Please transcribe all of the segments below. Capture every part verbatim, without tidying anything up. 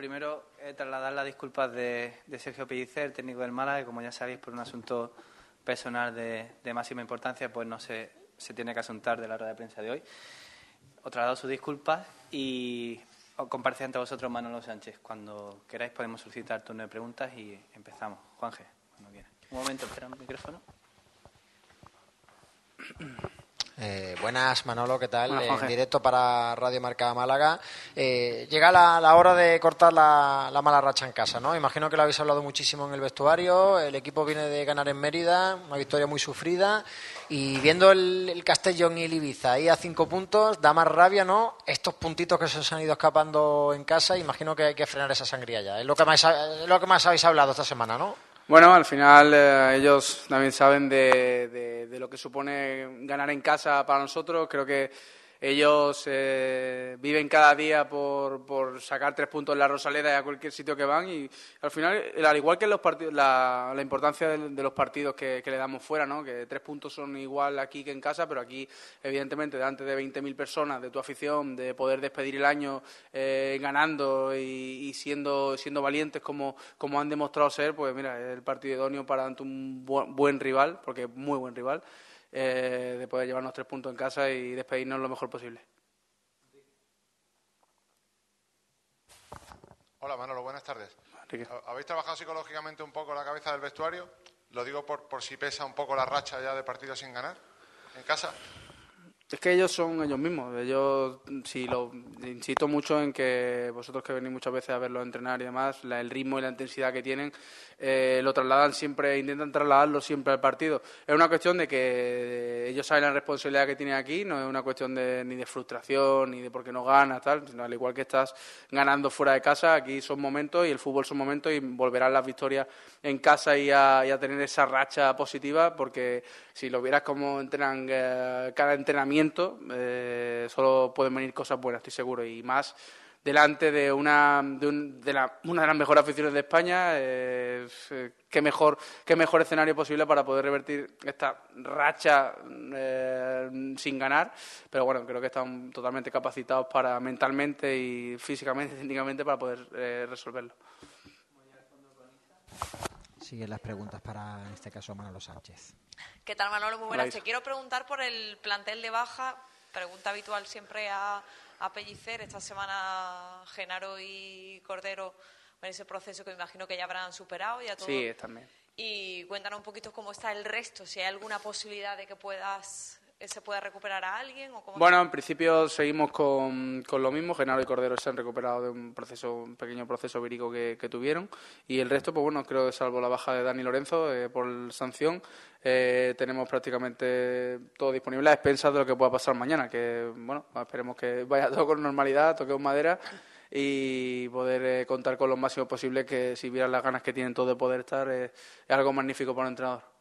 primero eh, trasladar las disculpas de, de Sergio Pellicer, el técnico del Málaga, que como ya sabéis, por un asunto personal de, de máxima importancia, pues no se, se tiene que asuntar de la rueda de prensa de hoy. Os traslado sus disculpas y os comparece ante vosotros Manolo Sánchez. Cuando queráis podemos solicitar turno de preguntas y empezamos. Juanje, cuando quieras. Un momento, espera un micrófono. Eh, buenas, Manolo, ¿qué tal? Buenas, en directo para Radio Marca Málaga. Eh, llega la, la hora de cortar la, la mala racha en casa, ¿no? Imagino que lo habéis hablado muchísimo en el vestuario. El equipo viene de ganar en Mérida, una victoria muy sufrida. Y viendo el, el Castellón y el Ibiza ahí a cinco puntos, da más rabia, ¿no? Estos puntitos que se os han ido escapando en casa, imagino que hay que frenar esa sangría ya. Es lo que más, es lo que más habéis hablado esta semana, ¿no? Bueno, al final eh, ellos también saben de, de, de lo que supone ganar en casa para nosotros. Creo que ellos eh, viven cada día por, por sacar tres puntos en la Rosaleda y a cualquier sitio que van, y al final, al igual que en los partidos, la, la importancia de, de los partidos que, que le damos fuera, ¿no? Que tres puntos son igual aquí que en casa, pero aquí evidentemente delante de veinte mil personas, de tu afición, de poder despedir el año eh, ganando y, y siendo siendo valientes como, como han demostrado ser, pues mira, es el partido idóneo para ante un buen, buen rival, porque es muy buen rival. Eh, de poder llevarnos tres puntos en casa y despedirnos lo mejor posible. Hola Manolo, buenas tardes. Enrique. ¿Habéis trabajado psicológicamente un poco la cabeza del vestuario? Lo digo por, por si pesa un poco la racha ya de partidos sin ganar en casa. Es que ellos son ellos mismos. Ellos, sí, lo insisto mucho en que vosotros que venís muchas veces a verlos entrenar y demás, la, el ritmo y la intensidad que tienen, eh, lo trasladan siempre, intentan trasladarlo siempre al partido. Es una cuestión de que ellos saben la responsabilidad que tienen aquí, no es una cuestión de, ni de frustración, ni de por qué no ganas, tal, sino al igual que estás ganando fuera de casa, aquí son momentos y el fútbol son momentos y volverán las victorias en casa y a, y a tener esa racha positiva, porque si lo vieras como entrenan eh, cada entrenamiento, Eh, solo pueden venir cosas buenas, estoy seguro, y más delante de una de, un, de la, una de las mejores aficiones de España. Eh, qué mejor qué mejor escenario posible para poder revertir esta racha eh, sin ganar, pero bueno, creo que están totalmente capacitados para mentalmente y físicamente, técnicamente, para poder eh, resolverlo. Siguen las preguntas para, en este caso, Manolo Sánchez. ¿Qué tal, Manolo? Muy buenas. Hola, Te quiero preguntar por el plantel de baja. Pregunta habitual siempre a, a Pellicer. Esta semana Genaro y Cordero en ese proceso que me imagino que ya habrán superado ya todo. Sí, también. Y cuéntanos un poquito cómo está el resto, si hay alguna posibilidad de que puedas se pueda recuperar a alguien. ¿O cómo bueno, en principio seguimos con, con lo mismo. Genaro y Cordero se han recuperado de un proceso, un pequeño proceso vírico que, que tuvieron, y el resto, pues bueno, creo que salvo la baja de Dani Lorenzo eh, por sanción, eh, tenemos prácticamente todo disponible a expensas de lo que pueda pasar mañana, que bueno, esperemos que vaya todo con normalidad, toquemos madera y poder eh, contar con lo máximo posible, que si vieran las ganas que tienen todos de poder estar, eh, es algo magnífico para un entrenador.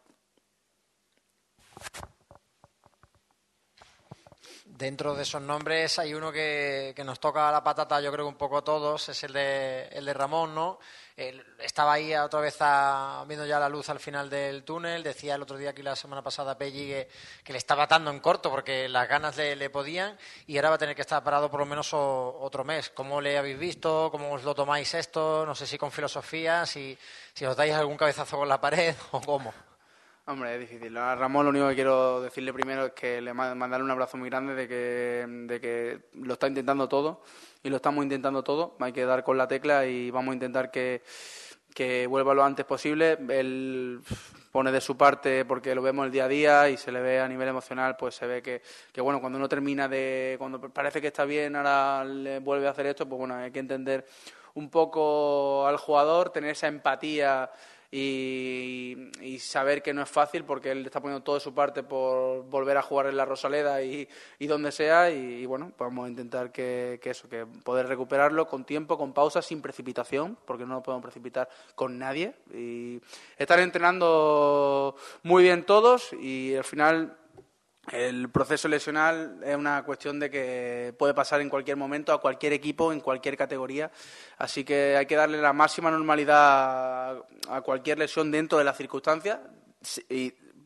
Dentro de esos nombres hay uno que, que nos toca la patata, yo creo que un poco a todos, es el de el de Ramón, ¿no? Él estaba ahí otra vez a, viendo ya la luz al final del túnel. Decía el otro día, aquí la semana pasada, Pelli, que, que le estaba atando en corto porque las ganas le, le podían, y ahora va a tener que estar parado por lo menos o, otro mes. ¿Cómo le habéis visto? ¿Cómo os lo tomáis esto? No sé si con filosofía, si, si os dais algún cabezazo con la pared o cómo. Hombre, es difícil. A Ramón lo único que quiero decirle primero es que le mandarle un abrazo muy grande de que, de que lo está intentando todo y lo estamos intentando todo. Hay que dar con la tecla y vamos a intentar que, que vuelva lo antes posible. Él pone de su parte porque lo vemos el día a día y se le ve a nivel emocional, pues se ve que, que bueno, cuando uno termina de, cuando parece que está bien, ahora le vuelve a hacer esto, pues bueno, hay que entender un poco al jugador, tener esa empatía Y, y saber que no es fácil, porque él está poniendo todo de su parte por volver a jugar en la Rosaleda y, y donde sea, y, y bueno, pues vamos a intentar que, que eso, que poder recuperarlo con tiempo, con pausa, sin precipitación, porque no nos podemos precipitar con nadie, y estar entrenando muy bien todos, y al final el proceso lesional es una cuestión de que puede pasar en cualquier momento, a cualquier equipo, en cualquier categoría. Así que hay que darle la máxima normalidad a cualquier lesión dentro de las circunstancias. Y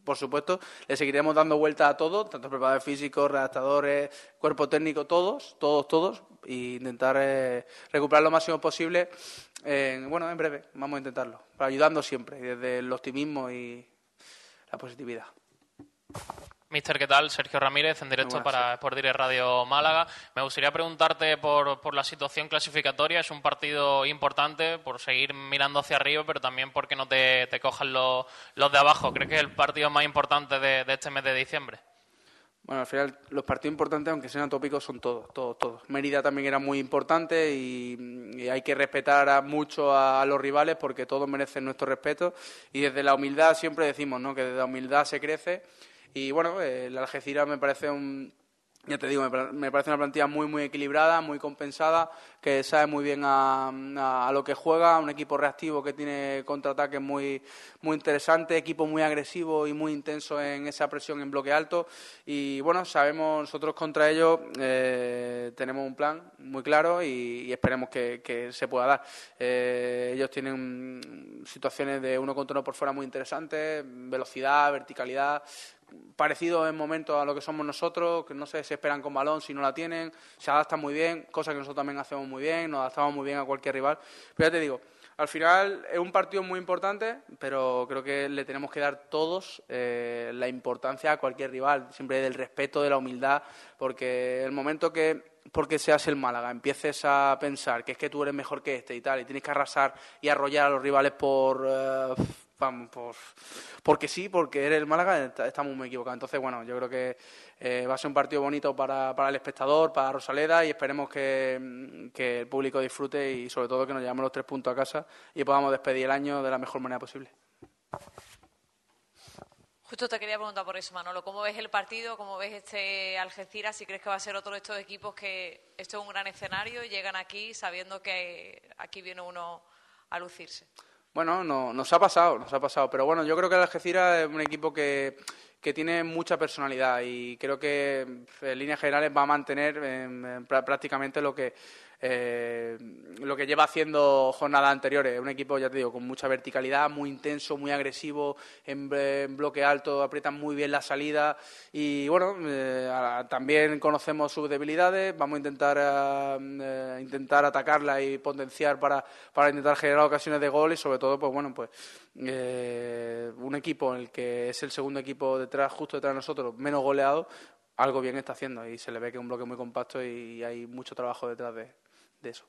por supuesto, le seguiremos dando vuelta a todo, tanto preparadores físicos, redactadores, cuerpo técnico, todos, todos, todos, e intentar eh, recuperar lo máximo posible. Eh, bueno, en breve, vamos a intentarlo, pero ayudando siempre, desde el optimismo y la positividad. Mister, ¿qué tal? Sergio Ramírez, en directo para Sport Direct Radio Málaga. Me gustaría preguntarte por, por la situación clasificatoria. Es un partido importante por seguir mirando hacia arriba, pero también porque no te, te cojan los, los de abajo. ¿Crees que es el partido más importante de, de este mes de diciembre? Bueno, al final los partidos importantes, aunque sean tópicos, son todos, todos, todos. Mérida también era muy importante y, y hay que respetar a mucho a, a los rivales porque todos merecen nuestro respeto. Y desde la humildad siempre decimos, ¿no?, que desde la humildad se crece. Y bueno, eh, el Algeciras me parece un, ya te digo, me, me parece una plantilla muy muy equilibrada, muy compensada, que sabe muy bien a, a, a lo que juega, un equipo reactivo que tiene contraataques muy muy interesantes, equipo muy agresivo y muy intenso en esa presión en bloque alto. Y bueno, sabemos nosotros contra ellos eh, tenemos un plan muy claro y, y esperemos que, que se pueda dar. Eh, ellos tienen situaciones de uno contra uno por fuera muy interesantes, velocidad, verticalidad, parecido en momentos a lo que somos nosotros, que no se desesperan con balón si no la tienen, se adaptan muy bien, cosa que nosotros también hacemos muy bien, nos adaptamos muy bien a cualquier rival. Pero ya te digo, al final es un partido muy importante, pero creo que le tenemos que dar todos eh, la importancia a cualquier rival, siempre del respeto, de la humildad, porque el momento que, porque seas el Málaga, empieces a pensar que es que tú eres mejor que este y tal, y tienes que arrasar y arrollar a los rivales por... Uh, Vamos, por, porque sí, porque eres el Málaga, estamos muy equivocados. Entonces, bueno, yo creo que eh, va a ser un partido bonito para, para el espectador, para Rosaleda, y esperemos que, que el público disfrute y sobre todo que nos llevemos los tres puntos a casa y podamos despedir el año de la mejor manera posible. Justo te quería preguntar por eso, Manolo. ¿Cómo ves el partido? ¿Cómo ves este Algeciras? Si crees que va a ser otro de estos equipos que esto es un gran escenario y llegan aquí sabiendo que aquí viene uno a lucirse. Bueno, no, nos ha pasado, nos ha pasado. Pero bueno, yo creo que el Algeciras es un equipo que, que tiene mucha personalidad y creo que en líneas generales va a mantener eh, prácticamente lo que eh, lo que lleva haciendo jornadas anteriores. Un equipo, ya te digo, con mucha verticalidad, muy intenso, muy agresivo, en, en bloque alto, aprietan muy bien la salida y bueno, eh, también conocemos sus debilidades, vamos a intentar eh, intentar atacarla y potenciar para, para intentar generar ocasiones de gol y sobre todo, pues bueno, pues eh, un equipo en el que es el segundo equipo detrás, justo detrás de nosotros, menos goleado, algo bien está haciendo y se le ve que es un bloque muy compacto y hay mucho trabajo detrás de, de eso.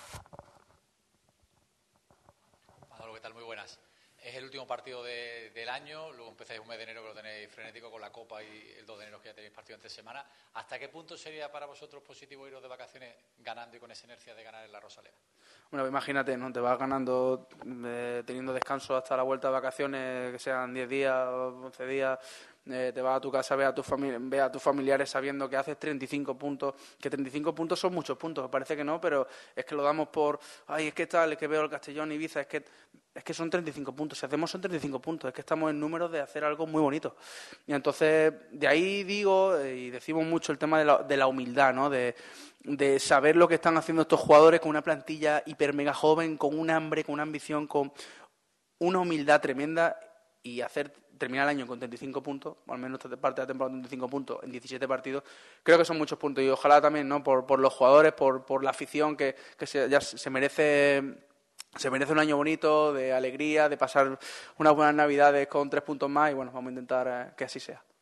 Manolo, ¿qué tal? Muy buenas. Es el último partido de, del año, luego empezáis un mes de enero que lo tenéis frenético con la Copa y el dos de enero que ya tenéis partido entre semana. ¿Hasta qué punto sería para vosotros positivo iros de vacaciones ganando y con esa inercia de ganar en la Rosaleda? Bueno, imagínate, ¿no? Te vas ganando, eh, teniendo descanso hasta la vuelta de vacaciones, que sean diez días o once días, eh, te vas a tu casa, ve a, tu fami- ve a tus familiares sabiendo que haces treinta y cinco puntos, que treinta y cinco puntos son muchos puntos, parece que no, pero es que lo damos por, ay, es que tal, es que veo el Castellón, Ibiza, es que es que son treinta y cinco puntos, si hacemos son treinta y cinco puntos, es que estamos en números de hacer algo muy bonito. Y entonces, de ahí digo, eh, y decimos mucho el tema de la, de la humildad, ¿no? De, de saber lo que están haciendo estos jugadores con una plantilla hiper mega joven, con un hambre, con una ambición, con una humildad tremenda y hacer terminar el año con treinta y cinco puntos, o al menos esta parte de la temporada con treinta y cinco puntos en diecisiete partidos, creo que son muchos puntos y ojalá también, ¿no? Por, por los jugadores, por, por la afición que, que se, ya se merece... Se merece un año bonito, de alegría, de pasar unas buenas navidades con tres puntos más y bueno, vamos a intentar eh, que así sea.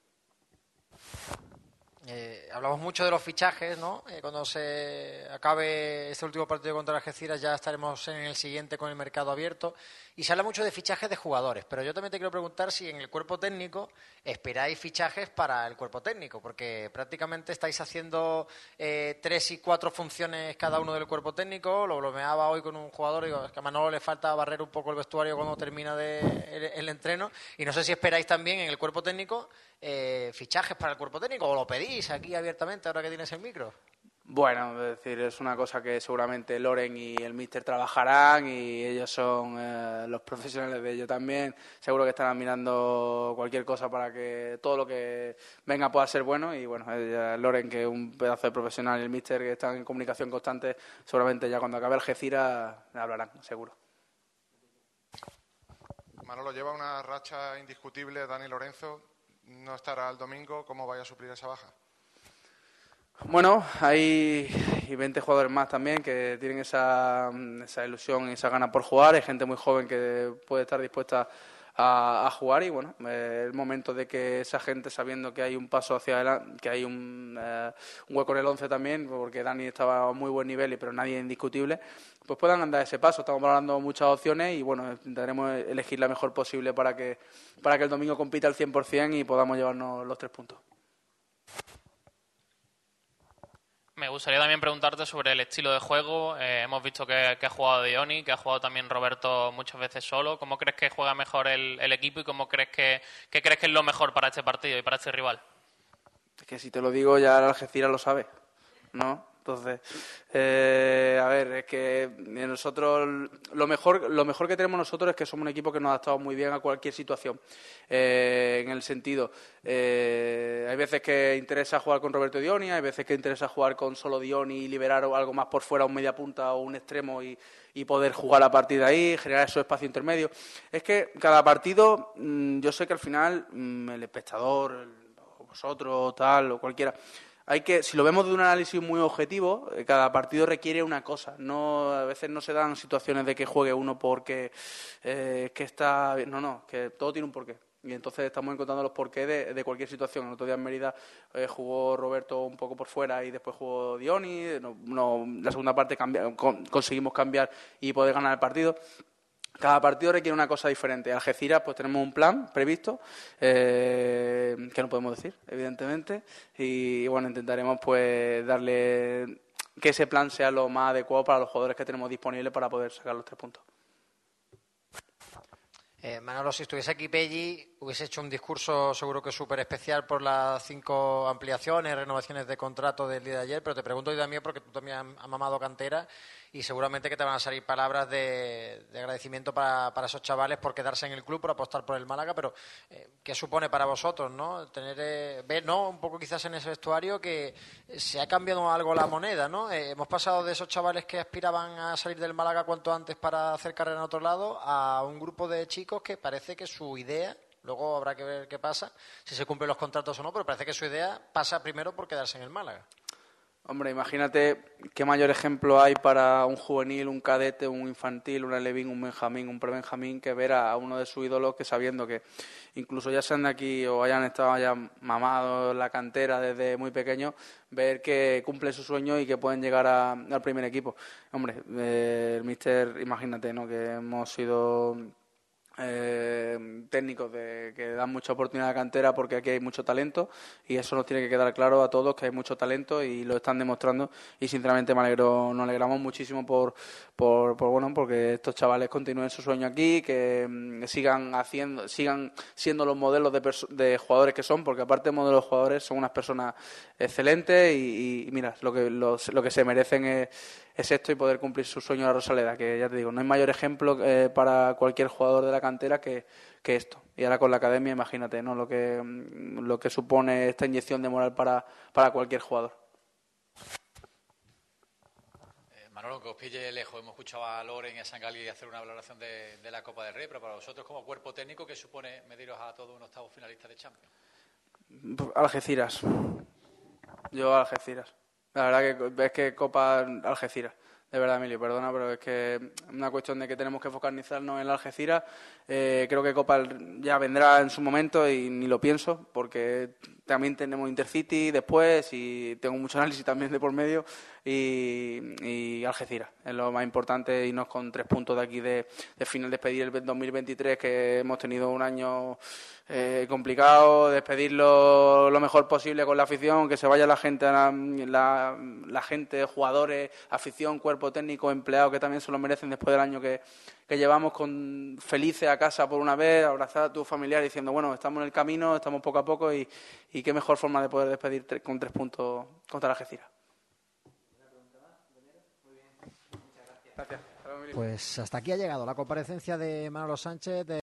Eh, hablamos mucho de los fichajes, ¿no? Eh, cuando se acabe este último partido contra Algeciras ya estaremos en el siguiente con el mercado abierto y se habla mucho de fichajes de jugadores, pero yo también te quiero preguntar si en el cuerpo técnico esperáis fichajes para el cuerpo técnico, porque prácticamente estáis haciendo eh, tres y cuatro funciones cada uno del cuerpo técnico. Lo bromeaba hoy con un jugador, digo, es que a Manolo le falta barrer un poco el vestuario cuando termina de, el, el entreno y no sé si esperáis también en el cuerpo técnico eh, fichajes para el cuerpo técnico o lo pedís aquí abiertamente ahora que tienes el micro. Bueno, es decir, es una cosa que seguramente Loren y el míster trabajarán y ellos son eh, los profesionales de ello también. Seguro que estarán mirando cualquier cosa para que todo lo que venga pueda ser bueno y bueno, ella, Loren, que es un pedazo de profesional, y el míster que están en comunicación constante, seguramente ya cuando acabe Algeciras hablarán, seguro. Manolo, lleva una racha indiscutible Dani Lorenzo, no estará el domingo, ¿cómo vaya a suplir esa baja? Bueno, hay veinte jugadores más también que tienen esa, esa ilusión y esa gana por jugar. Hay gente muy joven que puede estar dispuesta a, a jugar y bueno, eh, el momento de que esa gente, sabiendo que hay un paso hacia adelante, que hay un, eh, un hueco en el once también, porque Dani estaba a muy buen nivel, pero nadie indiscutible, pues puedan andar ese paso. Estamos valorando muchas opciones y bueno, intentaremos elegir la mejor posible para que, para que el domingo compita al cien por ciento y podamos llevarnos los tres puntos. Me gustaría también preguntarte sobre el estilo de juego. Eh, hemos visto que, que ha jugado Dioni, que ha jugado también Roberto muchas veces solo. ¿Cómo crees que juega mejor el, el equipo y cómo crees que, que crees que es lo mejor para este partido y para este rival? Es que si te lo digo ya el Algeciras lo sabe, ¿no? Entonces, eh, a ver, es que nosotros lo mejor lo mejor que tenemos nosotros es que somos un equipo que nos ha adaptado muy bien a cualquier situación. Eh, en el sentido, eh, hay veces que interesa jugar con Roberto Dioni, hay veces que interesa jugar con solo Dioni y liberar algo más por fuera, un media punta o un extremo y, y poder jugar a partir de ahí, generar esos espacios intermedios. Es que cada partido, yo sé que al final el espectador, el, vosotros, tal, o cualquiera, hay que, si lo vemos de un análisis muy objetivo, cada partido requiere una cosa. No, a veces no se dan situaciones de que juegue uno porque eh, que está, no, no, que todo tiene un porqué. Y entonces estamos encontrando los porqués de, de cualquier situación. El otro día en Mérida eh, jugó Roberto un poco por fuera y después jugó Dioni. No, no, la segunda parte cambia, con, conseguimos cambiar y poder ganar el partido. Cada partido requiere una cosa diferente. Algeciras, pues tenemos un plan previsto, eh, que no podemos decir, evidentemente, y bueno, intentaremos pues darle que ese plan sea lo más adecuado para los jugadores que tenemos disponibles para poder sacar los tres puntos. Eh, Manolo, si estuviese aquí Pelli, hubiese hecho un discurso seguro que súper especial por las cinco ampliaciones, renovaciones de contrato del día de ayer, pero te pregunto hoy también porque tú también has mamado cantera y seguramente que te van a salir palabras de, de agradecimiento para, para esos chavales por quedarse en el club, por apostar por el Málaga, pero eh, ¿qué supone para vosotros, no? Tener, eh, ver, ¿no? Un poco quizás en ese vestuario que se ha cambiado algo la moneda, ¿no? Eh, hemos pasado de esos chavales que aspiraban a salir del Málaga cuanto antes para hacer carrera en otro lado a un grupo de chicos que parece que su idea, luego habrá que ver qué pasa, si se cumplen los contratos o no, pero parece que su idea pasa primero por quedarse en el Málaga. Hombre, imagínate qué mayor ejemplo hay para un juvenil, un cadete, un infantil, un alevín, un benjamín, un prebenjamín, que ver a uno de sus ídolos que sabiendo que incluso ya sean de aquí o hayan estado ya mamados en la cantera desde muy pequeños, ver que cumplen su sueño y que pueden llegar a, al primer equipo. Hombre, eh, el míster, imagínate, ¿no? Que hemos sido Eh, técnicos de, que dan mucha oportunidad a la cantera porque aquí hay mucho talento y eso nos tiene que quedar claro a todos que hay mucho talento y lo están demostrando y sinceramente me alegro, nos alegramos muchísimo por, por, por bueno porque estos chavales continúen su sueño aquí, que mm, sigan haciendo, sigan siendo los modelos de, de jugadores que son, porque aparte de modelos de jugadores son unas personas excelentes y, y, y mira, lo que, los, lo que se merecen es es esto y poder cumplir su sueño en la Rosaleda, que ya te digo, no hay mayor ejemplo eh, para cualquier jugador de la cantera que, que esto. Y ahora con la academia, imagínate, ¿no? Lo que lo que supone esta inyección de moral para, para cualquier jugador. Eh, Manolo, que os pille lejos, hemos escuchado a Loren y a Sangali hacer una valoración de, de la Copa del Rey, pero para vosotros como cuerpo técnico, ¿qué supone mediros a todos un octavo finalista de Champions? Algeciras. Yo Algeciras. La verdad que es que Copa Algeciras. De verdad, Emilio, perdona, pero es que es una cuestión de que tenemos que focalizarnos en la Algeciras. Eh, creo que Copa ya vendrá en su momento y ni lo pienso, porque también tenemos Intercity después y tengo mucho análisis también de por medio y, y Algeciras. Es lo más importante, irnos con tres puntos de aquí de, de final, despedir el dos mil veintitrés, que hemos tenido un año eh, complicado, despedirlo lo mejor posible con la afición, que se vaya la gente, la, la, la gente, jugadores, afición, cuerpo técnico, empleados, que también se lo merecen después del año que, que llevamos con felices a casa por una vez, abrazar a tu familiar diciendo, bueno, estamos en el camino, estamos poco a poco y, y qué mejor forma de poder despedir tre- con tres puntos contra la Algeciras. Pues hasta aquí ha llegado la comparecencia de Manolo Sánchez. De